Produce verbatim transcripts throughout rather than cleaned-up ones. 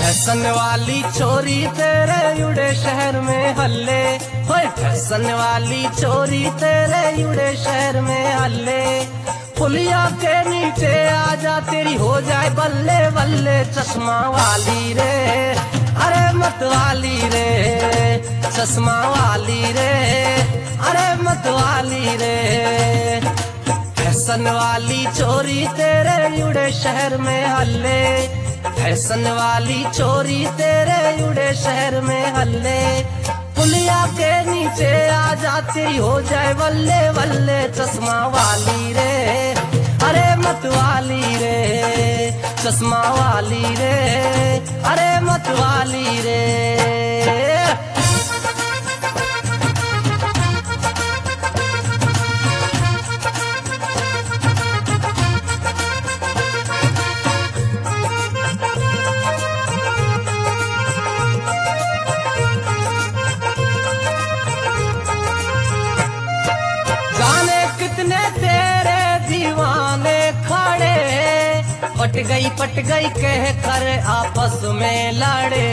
Fashion वाली छोरी तेरे उड़े शहर में हल्ले, होए फैशन वाली छोरी तेरे उड़े शहर में हल्ले। पुलिया के नीचे आजा तेरी हो जाए बल्ले बल्ले चश्मा वाली रे, अरे मत वाली रे चश्मा वाली रे, अरे मत वाली रे। फैशन वाली छोरी तेरे उड़े शहर में हल्ले, फैशन वाली छोरी तेरे उड़े शहर में हल्ले। पुलिया के नीचे आजा तेरी हो जाए बल्ले बल्ले चश्मा वाली रे, अरे मत वाली रे चश्मा वाली रे, अरे मत वाली रे। पट गई पट गई कह कर आपस में लड़े,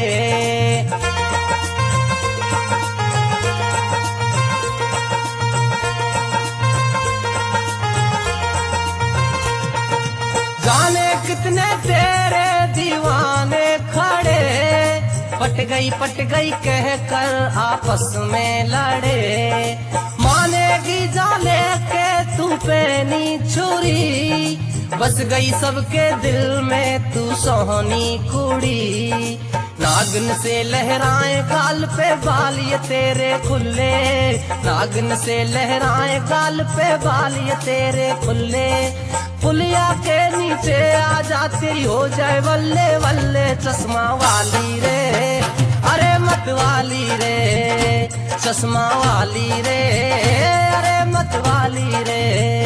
जाने कितने तेरे दीवाने खड़े। पट गई पट गई कह कर आपस में लड़े, मानेगी जाने के तू पैनी छुरी। बस गई सबके दिल में तू सोहनी कुड़ी, नागन से लहराए गाल पे बाल ये तेरे खुले, नागन से लहराए गाल पे बाल ये तेरे खुले। पुलिया के नीचे आजा तेरी हो जाए बल्ले बल्ले चश्मा वाली रे, अरे मत वाली रे चश्मा वाली रे, अरे मत वाली रे।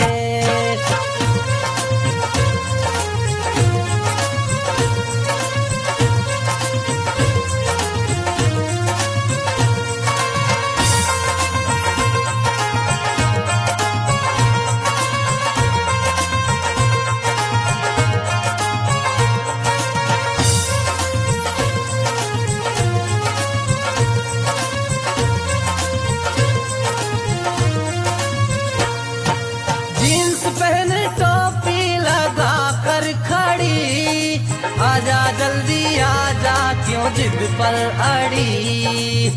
आजा जल्दी आजा क्यों जिद पर अड़ी,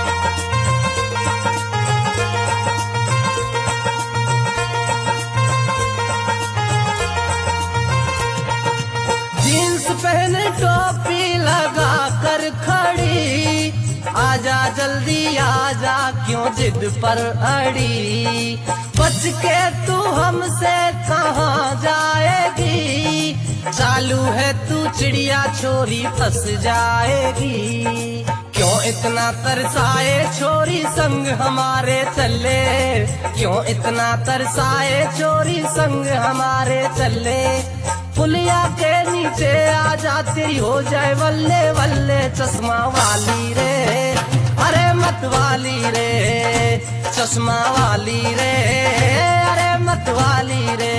जींस पहने टोपी लगा कर खड़ी। आजा जल्दी आजा क्यों जिद पर अड़ी, बच के तू हमसे कहाँ जाएगी। चालू है तू चिड़िया छोरी फंस जाएगी, क्यों इतना तरसाए छोरी संग हमारे चले, क्यों इतना तरसाए छोरी संग हमारे चले। पुलिया के नीचे आजा तेरी हो जाए बल्ले बल्ले चश्मा वाली रे, अरे मत वाली रे चश्मा वाली रे, अरे मत वाली रे।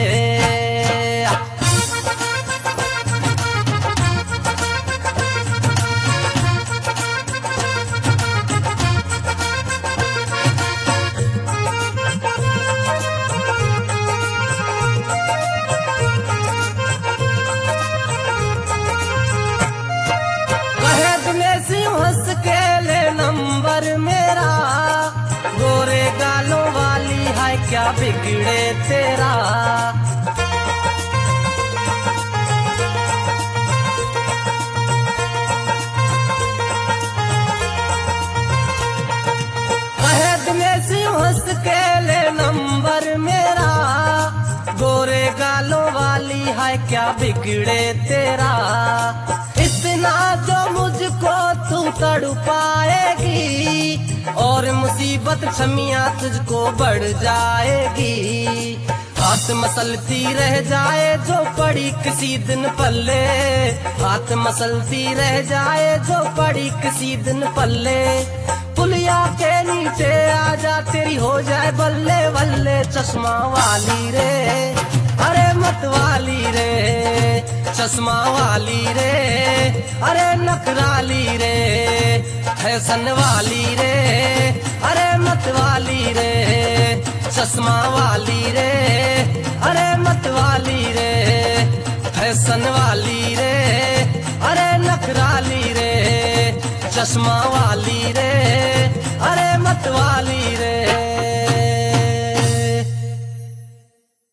हंस के ले नंबर मेरा, गोरे गालों वाली है क्या बिगड़े तेरा। कहे में सी हंस के ले नंबर मेरा, गोरे गालों वाली है क्या बिगड़े तेरा। इतना जो मुझको तू तड़पाएगी, और मुसीबत छमिया तुझको बढ़ जाएगी। हाथ मसलती रह जाए जो पड़ी किसी दिन पल्ले, हाथ मसलती रह जाए जो पड़ी किसी दिन पल्ले। पुलिया के नीचे आजा तेरी हो जाए बल्ले बल्ले चश्मा वाली रे, अरे मत वाली रे चश्मा वाली रे, अरे नखराली रे, फैशन वाली रे, अरे मत वाली रे, चश्मा वाली रे, अरे मत वाली रे, फैशन वाली रे, अरे नखराली रे, चश्मा वाली रे, अरे मत वाली रे।